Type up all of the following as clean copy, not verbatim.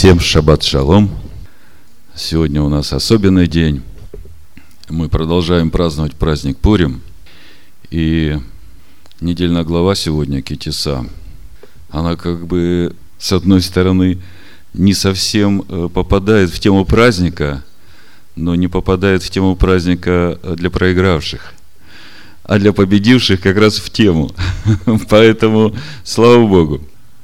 Всем шаббат шалом. Сегодня у нас особенный день. Мы продолжаем праздновать праздник Пурим. И недельная глава сегодня, Ки Тиса, она как бы, с одной стороны, не совсем попадает в тему праздника, но не попадает в тему праздника для проигравших, а для победивших как раз в тему. Поэтому, слава Богу.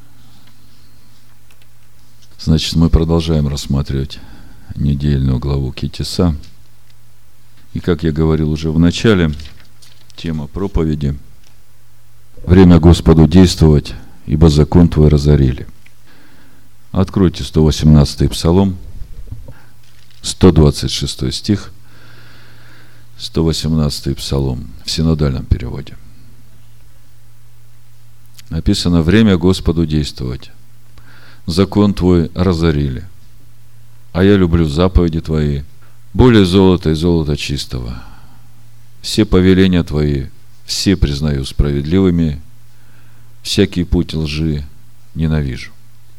Значит, мы продолжаем рассматривать недельную главу Ки Тиса. И, как я говорил уже в начале, тема проповеди «Время Господу действовать, ибо закон Твой разорили». Откройте 118-й Псалом, 126 стих, 118-й Псалом в синодальном переводе. Написано: «Время Господу действовать, закон Твой разорили, а я люблю заповеди Твои, более золота и золота чистого. Все повеления Твои, все признаю справедливыми, всякий путь лжи ненавижу».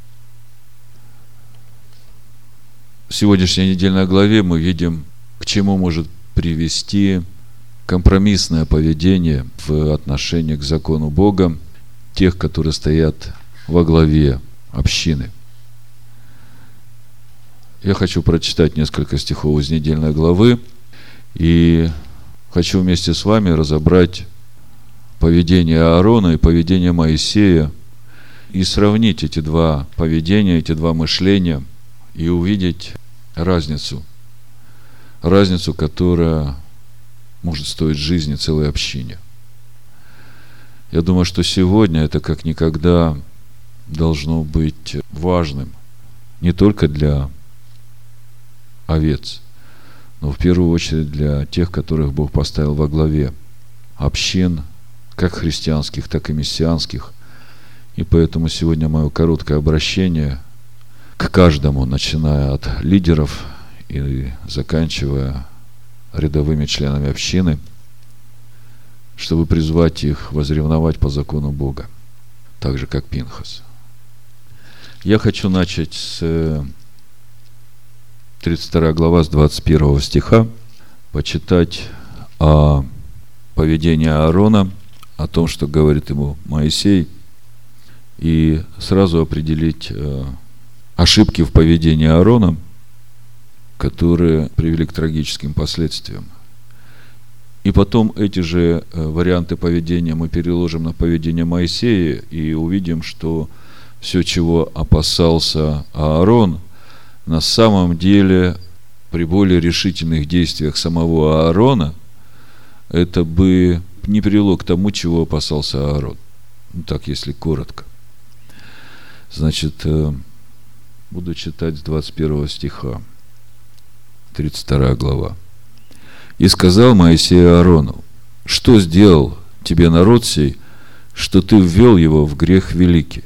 В сегодняшней недельной главе мы видим, к чему может привести компромиссное поведение в отношении к закону Бога тех, которые стоят во главе общины. Я хочу прочитать несколько стихов из недельной главы и хочу вместе с вами разобрать поведение Аарона и поведение Моисея и сравнить эти два поведения, эти два мышления и увидеть разницу, которая может стоить жизни целой общине. Я думаю, что сегодня это как никогда должно быть важным не только для овец, но в первую очередь для тех, которых Бог поставил во главе общин, как христианских, так и мессианских. И поэтому сегодня мое короткое обращение к каждому, начиная от лидеров и заканчивая рядовыми членами общины, чтобы призвать их возревновать по закону Бога, так же, как Пинхас. Я хочу начать с 32 глава, с 21 стиха, почитать о поведении Аарона, о том, что говорит ему Моисей, и сразу определить ошибки в поведении Аарона, которые привели к трагическим последствиям. И потом эти же варианты поведения мы переложим на поведение Моисея и увидим, что все, чего опасался Аарон, на самом деле при более решительных действиях самого Аарона это бы не привело к тому, чего опасался Аарон. Ну, так, если коротко. Значит, буду читать с 21 стиха, 32 глава. «И сказал Моисей Аарону: что сделал тебе народ сей, что ты ввел его в грех великий?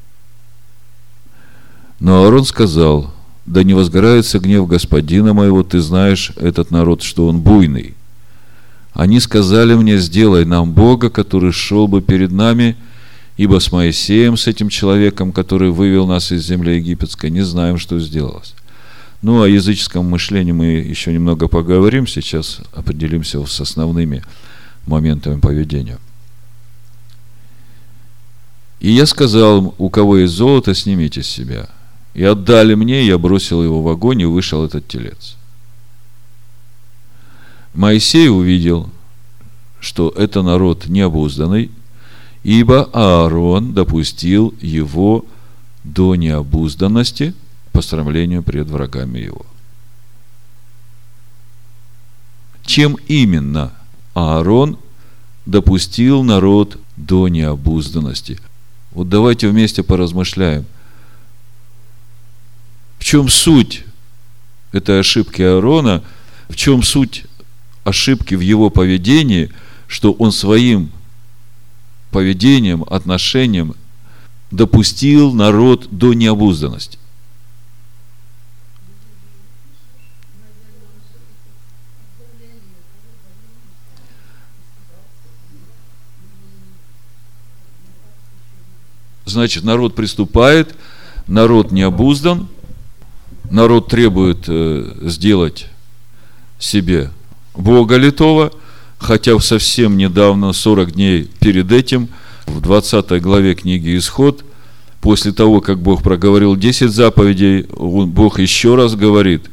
Но Аарон сказал: да не возгорается гнев господина моего, ты знаешь этот народ, что он буйный. Они сказали мне: сделай нам Бога, который шел бы перед нами, ибо с Моисеем, с этим человеком, который вывел нас из земли египетской, не знаем, что сделалось». Ну, о языческом мышлении мы еще немного поговорим. Сейчас определимся с основными моментами поведения. «И я сказал: у кого есть золото, снимите с себя. И отдали мне, я бросил его в огонь, и вышел этот телец. Моисей увидел, что это народ необузданный, ибо Аарон допустил его до необузданности по срамлению пред врагами его». Чем именно Аарон допустил народ до необузданности? Вот давайте вместе поразмышляем. В чем суть этой ошибки Аарона? В чем суть ошибки в его поведении, что он своим поведением, отношением допустил народ до необузданности? Значит, народ приступает, народ не обуздан, народ требует сделать себе Бога литого, хотя совсем недавно, 40 дней перед этим, в 20 главе книги «Исход», после того, как Бог проговорил 10 заповедей, Бог еще раз говорит,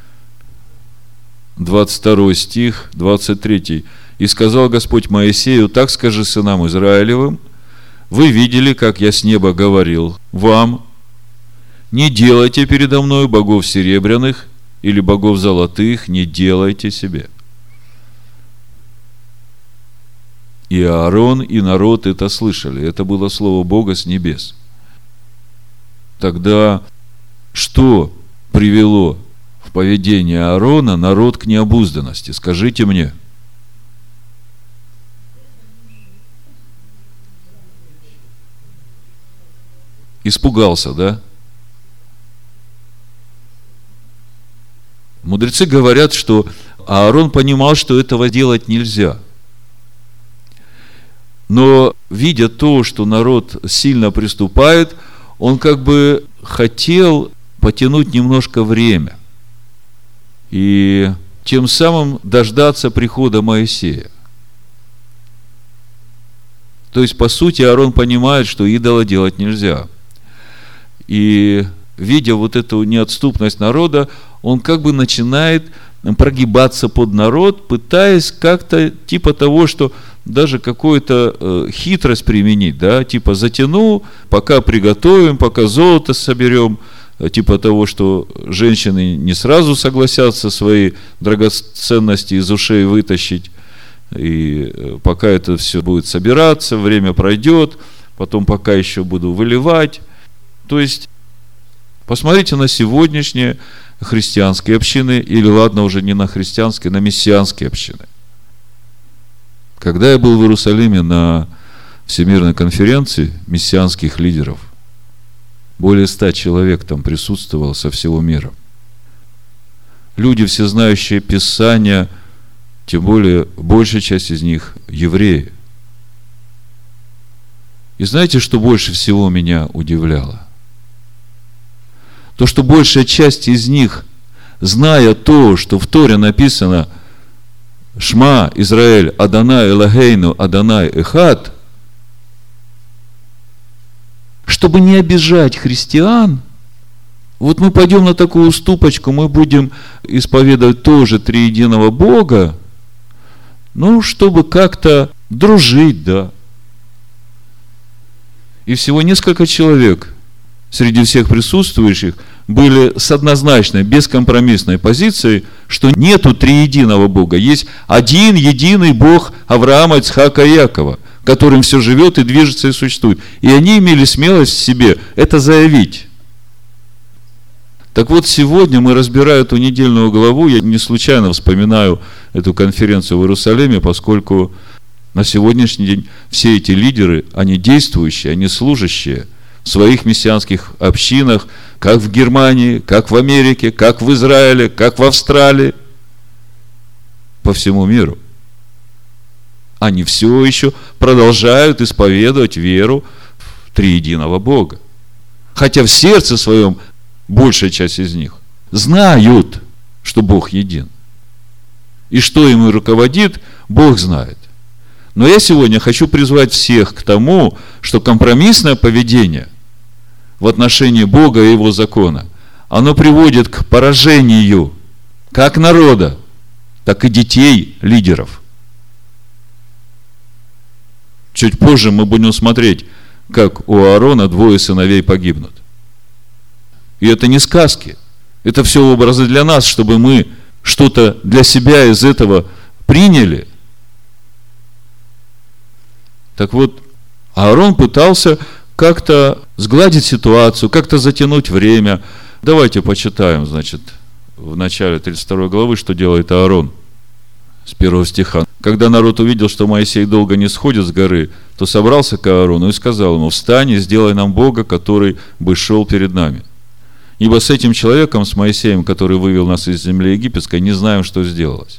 22 стих, 23. «И сказал Господь Моисею: так скажи сынам Израилевым, вы видели, как я с неба говорил вам, не делайте передо мною богов серебряных или богов золотых, не делайте себе». И Аарон, и народ это слышали. Это было слово Бога с небес. Тогда что привело в поведение Аарона народ к необузданности? Скажите мне. Испугался, да? Мудрецы говорят, что Аарон понимал, что этого делать нельзя. Но, видя то, что народ сильно приступает, он как бы хотел потянуть немножко время и тем самым дождаться прихода Моисея. То есть, по сути, Аарон понимает, что идола делать нельзя. И, видя вот эту неотступность народа, он как бы начинает прогибаться под народ, пытаясь как-то типа того, что даже какую-то хитрость применить, да, типа затяну, пока приготовим, пока золото соберем, типа того, что женщины не сразу согласятся свои драгоценности из ушей вытащить, и пока это все будет собираться, время пройдет, потом пока еще буду выливать. То есть, посмотрите на сегодняшние христианские общины, или ладно, уже не на христианские, на мессианские общины. Когда я был в Иерусалиме на Всемирной конференции мессианских лидеров, более 100 человек там присутствовало со всего мира. Люди, все знающие Писания, тем более большая часть из них евреи. И знаете, что больше всего меня удивляло? То, что большая часть из них, зная то, что в Торе написано «Шма, Израиль, Адонай Элохейну, Адонай Эхад», чтобы не обижать христиан, вот мы пойдем на такую уступочку, мы будем исповедовать тоже триединого Бога, ну, чтобы как-то дружить, да. И всего несколько человек среди всех присутствующих были с однозначной, бескомпромиссной позицией, что нету триединого Бога. Есть один единый Бог Авраама, Ицхака и Якова, которым все живет и движется и существует. И они имели смелость в себе это заявить. Так вот, сегодня мы, разбирая эту недельную главу, я не случайно вспоминаю эту конференцию в Иерусалиме, поскольку на сегодняшний день все эти лидеры, они действующие, они служащие в своих мессианских общинах, как в Германии, как в Америке, как в Израиле, как в Австралии, по всему миру. Они все еще продолжают исповедовать веру в триединого Бога. Хотя в сердце своем большая часть из них знают, что Бог един. И что им руководит, Бог знает. Но я сегодня хочу призвать всех к тому, что компромиссное поведение в отношении Бога и Его закона, оно приводит к поражению как народа, так и детей лидеров. Чуть позже мы будем смотреть, как у Аарона 2 сыновей погибнут. И это не сказки. Это все образы для нас, чтобы мы что-то для себя из этого приняли. Так вот, Аарон пытался как-то сгладить ситуацию, как-то затянуть время. Давайте почитаем, значит, в начале 32 главы, что делает Аарон с 1 стиха. Когда народ увидел, что Моисей долго не сходит с горы, то собрался к Аарону и сказал ему: «Встань и сделай нам Бога, который бы шел перед нами. Ибо с этим человеком, с Моисеем, который вывел нас из земли египетской, не знаем, что сделалось».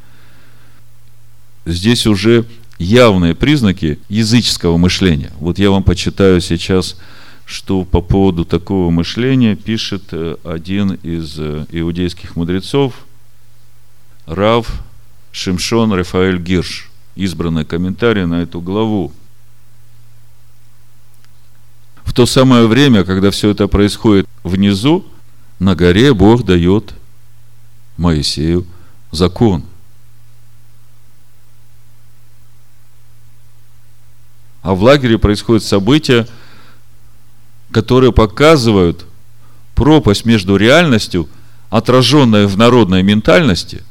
Здесь уже явные признаки языческого мышления. Вот я вам почитаю сейчас что по поводу такого мышления пишет один из иудейских мудрецов, Рав Шимшон Рафаэль Гирш, избранный комментарий на эту главу. В то самое время, когда все это происходит внизу, на горе Бог дает Моисею закон. А в лагере происходят события, которые показывают пропасть между реальностью, отраженной в народной ментальности,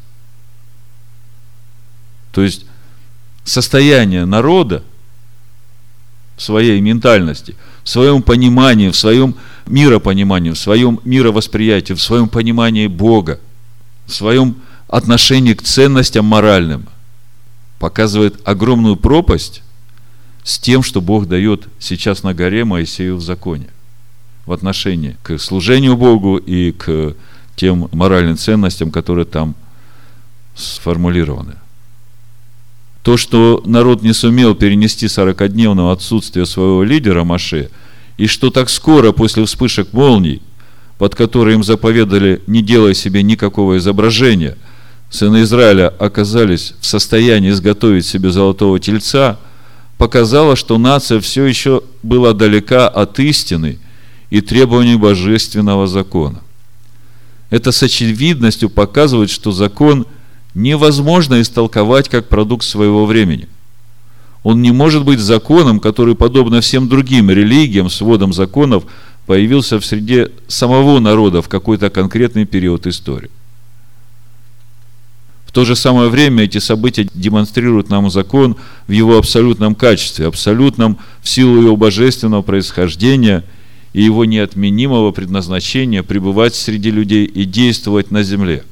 то есть состояние народа в своей ментальности, в своем понимании, в своем миропонимании, в своем мировосприятии, в своем понимании Бога, в своем отношении к ценностям моральным, показывает огромную пропасть с тем, что Бог дает сейчас на горе Моисею в законе, в отношении к служению Богу и к тем моральным ценностям, которые там сформулированы. То, что народ не сумел перенести 40-дневного отсутствия своего лидера Моше, и что так скоро после вспышек молний, под которые им заповедали, не делая себе никакого изображения, сыны Израиля оказались в состоянии изготовить себе золотого тельца, показало, что нация все еще была далека от истины и требований божественного закона. Это с очевидностью показывает, что закон невозможно истолковать как продукт своего времени. Он не может быть законом, который, подобно всем другим религиям, сводом законов, появился в среде самого народа в какой-то конкретный период истории. В то же самое время эти события демонстрируют нам закон в его абсолютном качестве, абсолютном в силу его божественного происхождения и его неотменимого предназначения пребывать среди людей и действовать на земле.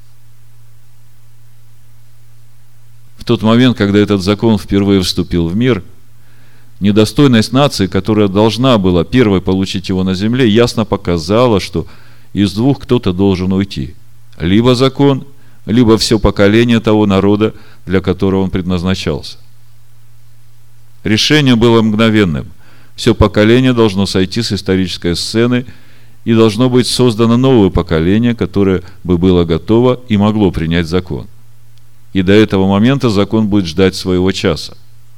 В тот момент, когда этот закон впервые вступил в мир, недостойность нации, которая должна была первой получить его на земле, ясно показала, что из двух кто-то должен уйти. Либо закон, либо все поколение того народа, для которого он предназначался. Решение было мгновенным. Все поколение должно сойти с исторической сцены, и должно быть создано новое поколение, которое бы было готово и могло принять закон. И до этого момента закон будет ждать своего часа.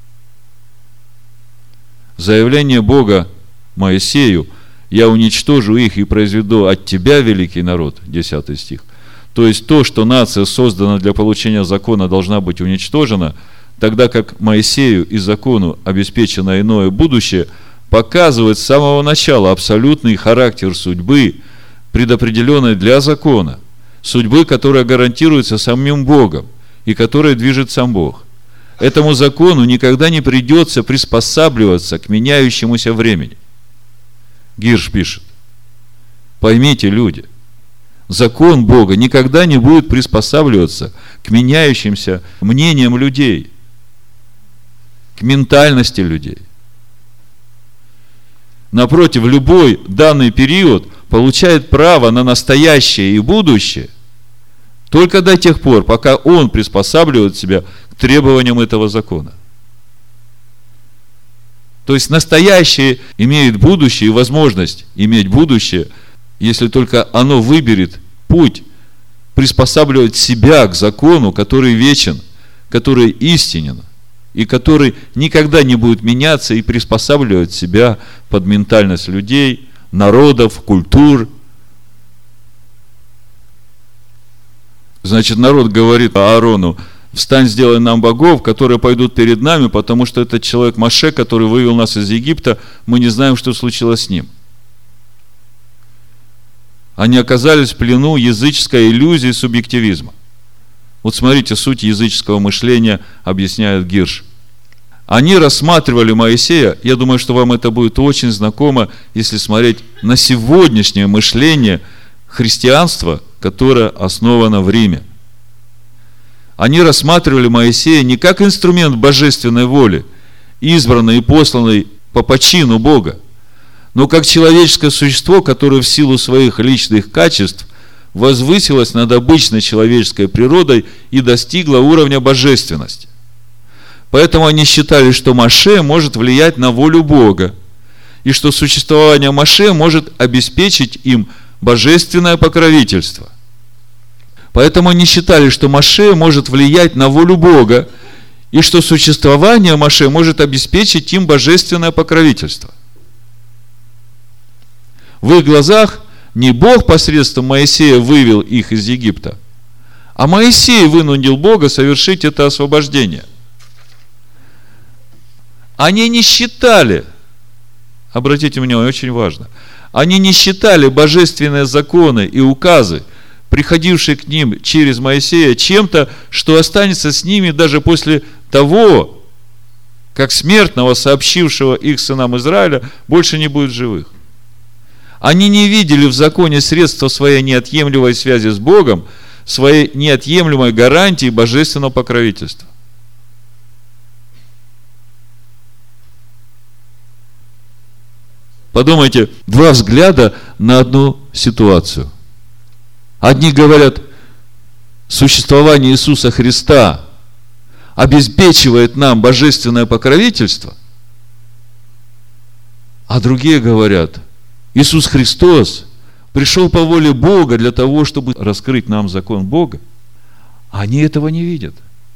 Заявление Бога Моисею: «Я уничтожу их и произведу от тебя великий народ», 10 стих. То есть то, что нация создана для получения закона, должна быть уничтожена, тогда как Моисею и закону обеспечено иное будущее, показывает с самого начала абсолютный характер судьбы, предопределенной для закона, судьбы, которая гарантируется самим Богом и которой движет сам Бог. Этому закону никогда не придется приспосабливаться к меняющемуся времени. Гирш пишет: поймите, люди, закон Бога никогда не будет приспосабливаться к меняющимся мнениям людей, к ментальности людей. Напротив, любой данный период получает право на настоящее и будущее только до тех пор, пока он приспосабливает себя к требованиям этого закона. То есть настоящее имеет будущее и возможность иметь будущее, если только оно выберет путь приспосабливать себя к закону, который вечен, который истинен, и который никогда не будет меняться и приспосабливать себя под ментальность людей, народов, культур. Значит, народ говорит Аарону: встань, сделай нам богов, которые пойдут перед нами, потому что этот человек Моше, который вывел нас из Египта, мы не знаем, что случилось с ним. Они оказались в плену языческой иллюзии субъективизма. Вот смотрите, суть языческого мышления объясняет Гирш. Они рассматривали Моисея, я думаю, что вам это будет очень знакомо, если смотреть на сегодняшнее мышление христианства, которое основано в Риме. Они рассматривали Моисея не как инструмент божественной воли, избранный и посланный по почину Бога, но как человеческое существо, которое в силу своих личных качеств возвысилось над обычной человеческой природой и достигло уровня божественности. Поэтому они считали, что Моше может влиять на волю Бога и что существование Моше может обеспечить им божественное покровительство. Поэтому они считали, что Моше может влиять на волю Бога, и что существование Моше может обеспечить им божественное покровительство. В их глазах не Бог посредством Моисея вывел их из Египта, а Моисей вынудил Бога совершить это освобождение. Они не считали, обратите внимание, очень важно, они не считали божественные законы и указы, приходившие к ним через Моисея, чем-то, что останется с ними даже после того, как смертного, сообщившего их сынам Израиля, больше не будет живых. Они не видели в законе средства своей неотъемлемой связи с Богом, своей неотъемлемой гарантии божественного покровительства. Подумайте, два взгляда на одну ситуацию. Одни говорят, существование Иисуса Христа обеспечивает нам божественное покровительство, а другие говорят, Иисус Христос пришел по воле Бога для того, чтобы раскрыть нам закон Бога. Они этого не видят.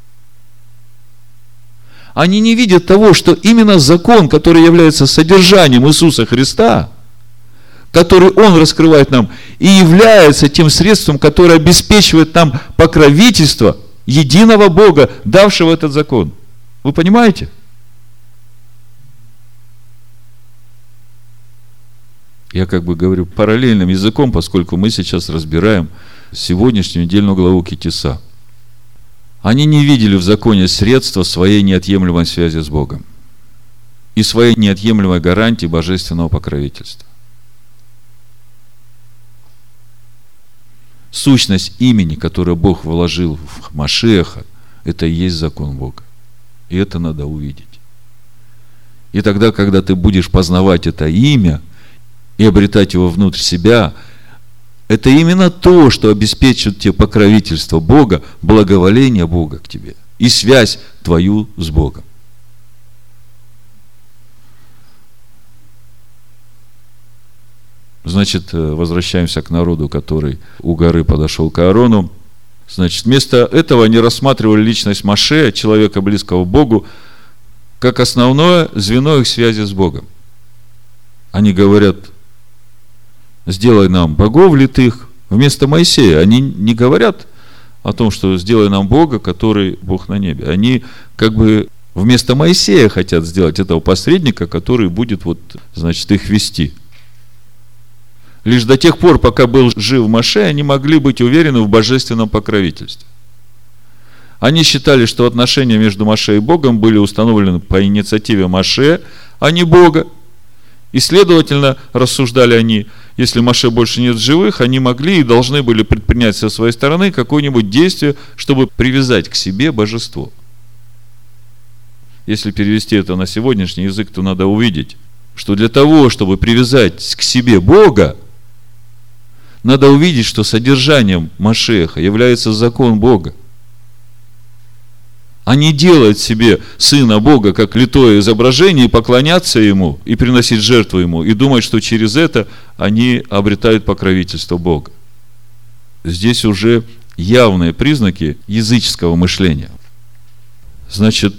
Они не видят того, что именно закон, который является содержанием Иисуса Христа, который Он раскрывает нам, и является тем средством, которое обеспечивает нам покровительство единого Бога, давшего этот закон. Вы понимаете? Я как бы говорю параллельным языком, поскольку мы сейчас разбираем сегодняшнюю недельную главу Ки-Тиса. Они не видели в законе средства своей неотъемлемой связи с Богом и своей неотъемлемой гарантии божественного покровительства. Сущность имени, которое Бог вложил в Машиаха, это и есть закон Бога. И это надо увидеть. И тогда, когда ты будешь познавать это имя и обретать его внутрь себя, это именно то, что обеспечит тебе покровительство Бога, благоволение Бога к тебе и связь твою с Богом. Значит, возвращаемся к народу, который у горы подошел к Аарону. Значит, вместо этого они рассматривали личность Моше, человека близкого к Богу, как основное звено их связи с Богом. Они говорят, сделай нам богов литых вместо Моисея. Они не говорят о том, что сделай нам Бога, который Бог на небе. Они как бы вместо Моисея хотят сделать этого посредника, который будет значит, их вести. Лишь до тех пор, пока был жив Моше, они могли быть уверены в божественном покровительстве. Они считали, что отношения между Моше и Богом были установлены по инициативе Моше, а не Бога. И, следовательно, рассуждали они, если Моше больше нет в живых, они могли и должны были предпринять со своей стороны какое-нибудь действие, чтобы привязать к себе божество. Если перевести это на сегодняшний язык, то надо увидеть, что для того, чтобы привязать к себе Бога, надо увидеть, что содержанием Машеха является закон Бога. А не делать себе сына Бога как литое изображение и поклоняться ему, и приносить жертву ему, и думать, что через это они обретают покровительство Бога. Здесь уже явные признаки языческого мышления. Значит,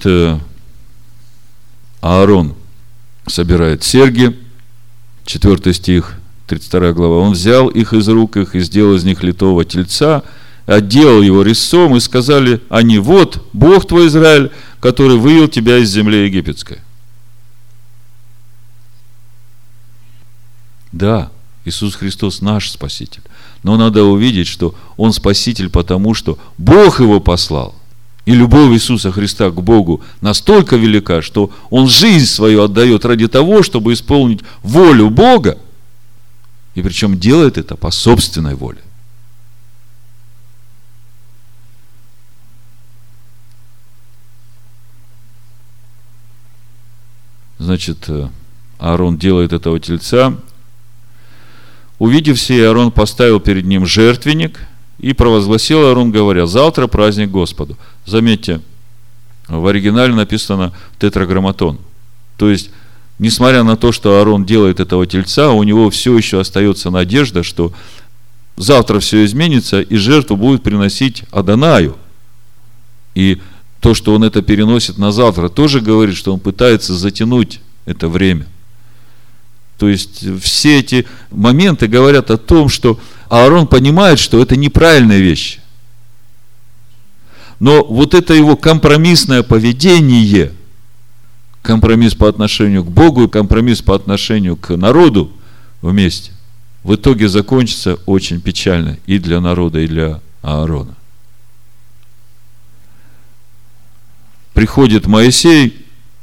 Аарон собирает серьги, 4 стих, 32 глава. Он взял их из рук их и сделал из них литого тельца, отделал его резцом, и сказали они, вот Бог твой Израиль, который вывел тебя из земли египетской. Да, Иисус Христос наш Спаситель, но надо увидеть, что Он Спаситель, потому что Бог Его послал. И любовь Иисуса Христа к Богу настолько велика, что Он жизнь свою отдает ради того, чтобы исполнить волю Бога, и причем делает это по собственной воле. Значит, Аарон делает этого тельца. Увидев сие, Аарон поставил перед ним жертвенник и провозгласил Аарон, говоря, завтра праздник Господу. Заметьте, в оригинале написано тетраграмматон. То есть, несмотря на то, что Аарон делает этого тельца, у него все еще остается надежда, что завтра все изменится, и жертву будет приносить Адонаю. И то, что он это переносит на завтра, тоже говорит, что он пытается затянуть это время. То есть все эти моменты говорят о том, что Аарон понимает, что это неправильная вещь. Но вот это его компромиссное поведение, компромисс по отношению к Богу и компромисс по отношению к народу вместе, в итоге закончится очень печально и для народа, и для Аарона. Приходит Моисей,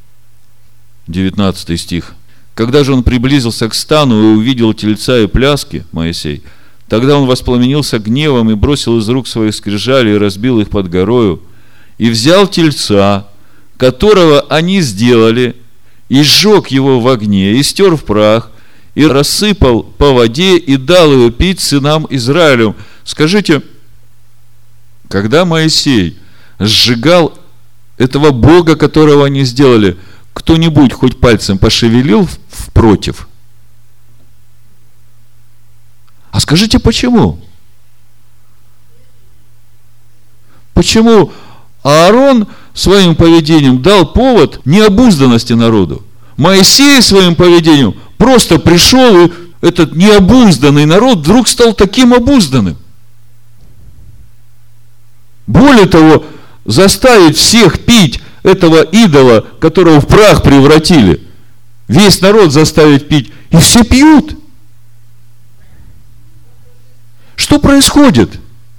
19 стих. Когда же он приблизился к стану и увидел тельца и пляски, Моисей, тогда он воспламенился гневом и бросил из рук своих скрижали и разбил их под горою, и взял тельца, которого они сделали, и сжег его в огне, и стер в прах, и рассыпал по воде, и дал его пить сынам Израилю. Скажите, когда Моисей сжигал этого Бога, которого они сделали, кто-нибудь хоть пальцем пошевелил против? А скажите, почему? Почему Аарон своим поведением дал повод необузданности народу? Моисей своим поведением просто пришел, и этот необузданный народ вдруг стал таким обузданным. Более того, заставить всех пить этого идола, которого в прах превратили, весь народ заставить пить, и все пьют. Что происходит?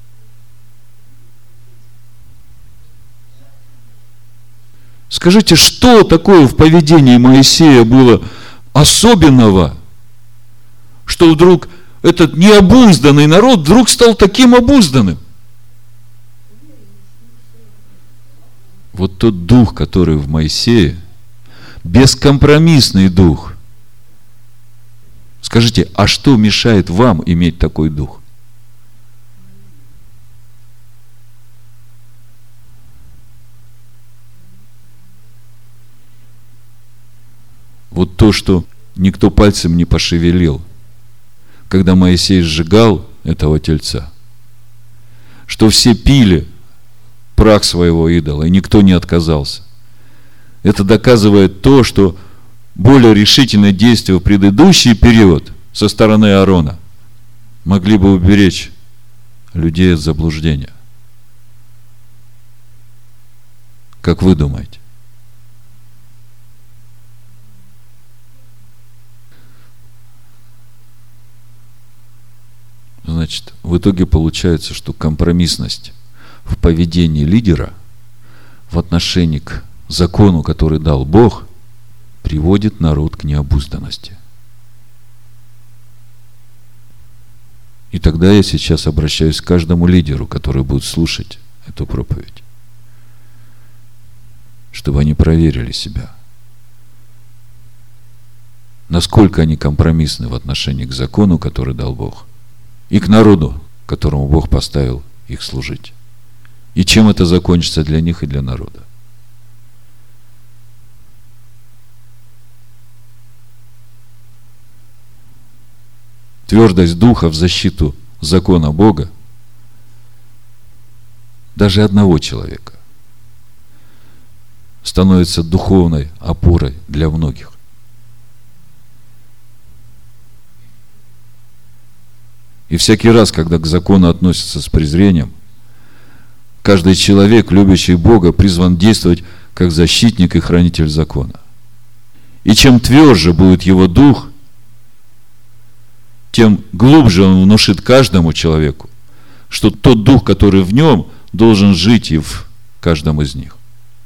Скажите, что такое в поведении Моисея было особенного, что вдруг этот необузданный народ вдруг стал таким обузданным? Вот тот дух, который в Моисее, бескомпромиссный дух. Скажите, а что мешает вам иметь такой дух? Вот то, что никто пальцем не пошевелил, когда Моисей сжигал этого тельца, что все пили прах своего идола, и никто не отказался. Это доказывает то, что более решительные действия в предыдущий период со стороны Аарона могли бы уберечь людей от заблуждения. Как вы думаете? Значит, в итоге получается, что компромиссность в поведении лидера в отношении к закону, который дал Бог, приводит народ к необузданности. И тогда я сейчас обращаюсь к каждому лидеру, который будет слушать эту проповедь, чтобы они проверили себя, насколько они компромиссны в отношении к закону, который дал Бог, и к народу, которому Бог поставил их служить. И чем это закончится для них и для народа. Твердость духа в защиту закона Бога даже одного человека становится духовной опорой для многих. И всякий раз, когда к закону относятся с презрением, каждый человек, любящий Бога, призван действовать как защитник и хранитель закона. И чем тверже будет его дух, тем глубже он внушит каждому человеку, что тот дух, который в нем, должен жить и в каждом из них.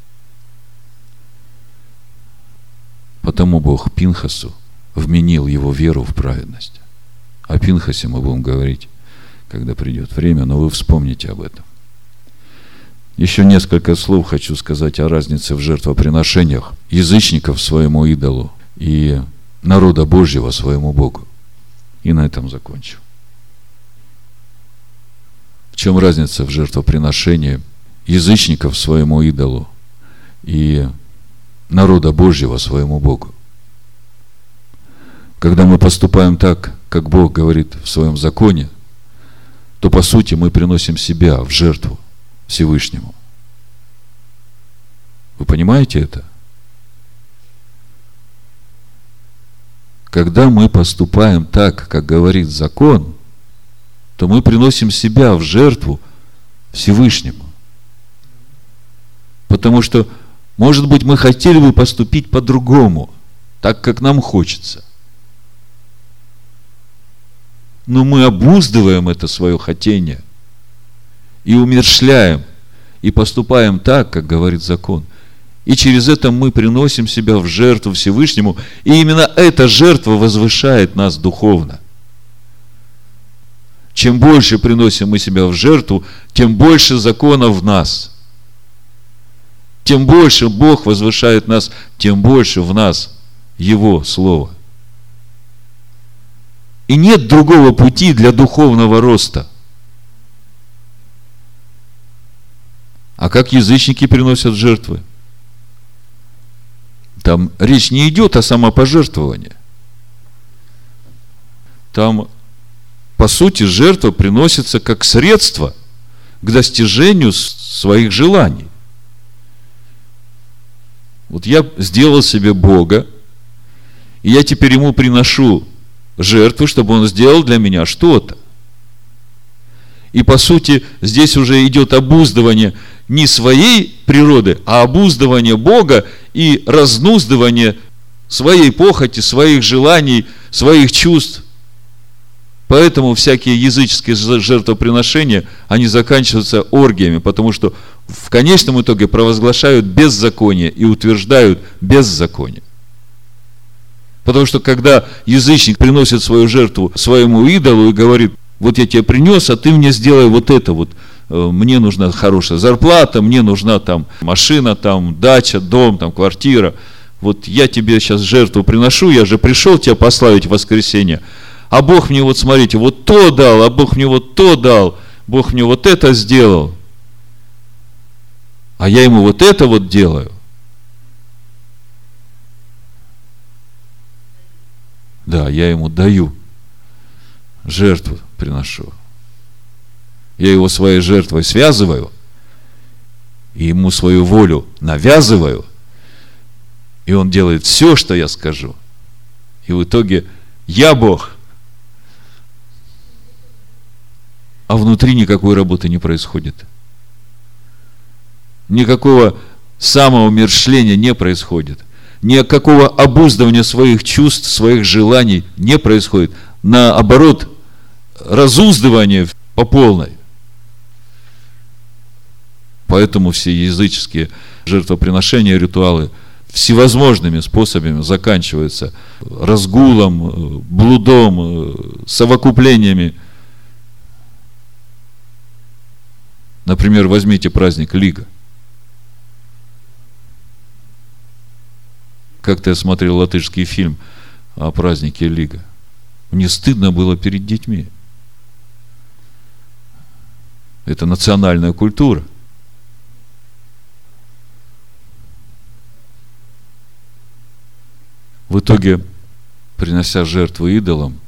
Потому Бог Пинхасу вменил его веру в праведность. О Пинхасе мы будем говорить, когда придет время, но вы вспомните об этом. Еще несколько слов хочу сказать о разнице в жертвоприношениях язычников своему идолу и народа Божьего своему Богу. И на этом закончу. В чем разница в жертвоприношении язычников своему идолу и народа Божьего своему Богу? Когда мы поступаем так, как Бог говорит в своем законе, то по сути мы приносим себя в жертву Всевышнему. Вы понимаете это? Когда мы поступаем так, как говорит закон, то мы приносим себя в жертву Всевышнему. Потому что, может быть, мы хотели бы поступить по-другому, так, как нам хочется. Но мы обуздываем это свое хотение и умерщвляем, и поступаем так, как говорит закон. И через это мы приносим себя в жертву Всевышнему, и именно эта жертва возвышает нас духовно. Чем больше приносим мы себя в жертву, тем больше закона в нас. Тем больше Бог возвышает нас, тем больше в нас Его Слово. И нет другого пути для духовного роста. А как язычники приносят жертвы? Там речь не идет о самопожертвовании. Там, по сути, жертва приносится как средство к достижению своих желаний. Вот я сделал себе Бога, и я теперь ему приношу жертву, чтобы он сделал для меня что-то. И по сути, здесь уже идет обуздывание не своей природы, а обуздывание Бога и разнуздывание своей похоти, своих желаний, своих чувств. Поэтому всякие языческие жертвоприношения, они заканчиваются оргиями, потому что в конечном итоге провозглашают беззаконие и утверждают беззаконие. Потому что когда язычник приносит свою жертву своему идолу и говорит: вот я тебе принес, а ты мне сделай вот это вот. Мне нужна хорошая зарплата, мне нужна там машина, там дача, дом, там квартира. Вот я тебе сейчас жертву приношу, я же пришел тебя прославить в воскресенье. А Бог мне вот, смотрите, вот то дал, а Бог мне вот то дал, Бог мне вот это сделал. А я ему вот это вот делаю. Да, я ему даю, жертву приношу. Я его своей жертвой связываю, и ему свою волю навязываю, и он делает все, что я скажу. И в итоге я Бог. А внутри никакой работы не происходит. Никакого самоумерщвления не происходит. Никакого обуздывания своих чувств, своих желаний не происходит. Наоборот, разуздывание по полной. Поэтому все языческие жертвоприношения, ритуалы всевозможными способами заканчиваются разгулом, блудом, совокуплениями. Например, возьмите праздник Лига. Как-то я смотрел латышский фильм о празднике Лига. Мне стыдно было перед детьми. Это национальная культура. В итоге, принося жертвы идолам,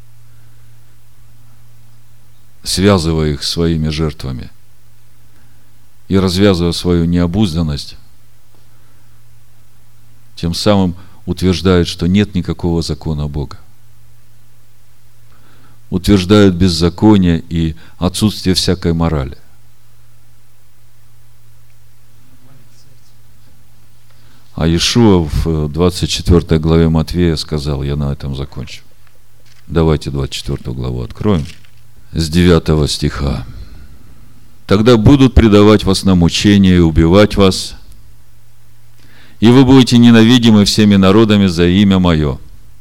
связывая их своими жертвами и развязывая свою необузданность, тем самым утверждают, что нет никакого закона Бога. Утверждают беззаконие и отсутствие всякой морали. А Иешуа в 24 главе Матфея сказал, я на этом закончу. Давайте 24 главу откроем. С 9 стиха. Тогда будут предавать вас на мучение и убивать вас, и вы будете ненавидимы всеми народами за имя Мое.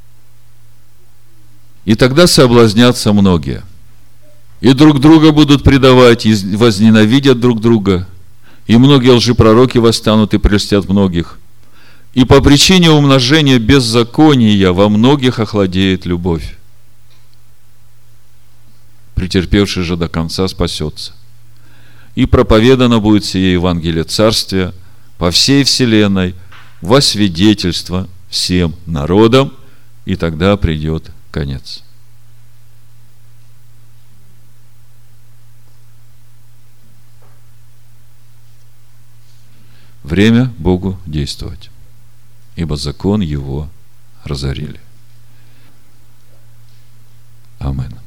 И тогда соблазнятся многие, и друг друга будут предавать, и возненавидят друг друга, и многие лжепророки восстанут и прельстят многих. И по причине умножения беззакония во многих охладеет любовь. Претерпевший же до конца спасется. И проповедано будет сие Евангелие Царствия по всей вселенной во свидетельство всем народам, и тогда придет конец. Время Богу действовать, ибо закон его разорили. Амин.